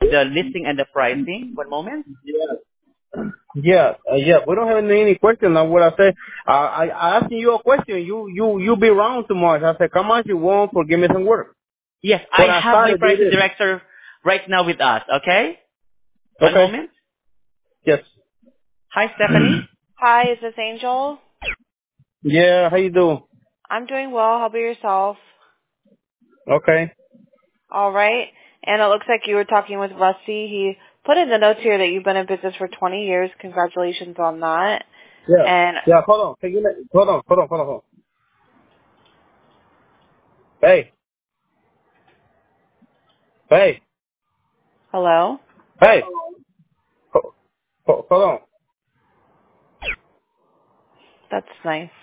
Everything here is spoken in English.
the listing and the pricing. One moment. Yeah. We don't have any question. Now what I say, I asking you a question. You be around too much. I said, come on, you want for give me some work. Yes, I But I have my started with pricing it. director right now with us. Okay. One Okay. moment. Yes. Hi, Stephanie. Hi, is this Angel? Yeah. How you doing? I'm doing well. How about yourself? Okay. All right. And it looks like you were talking with Rusty. He put in the notes here that you've been in business for 20 years. Congratulations on that. Yeah. And Yeah. Hold on. Hold on. Hey. Hey. hello? Hey. Hold on. That's nice.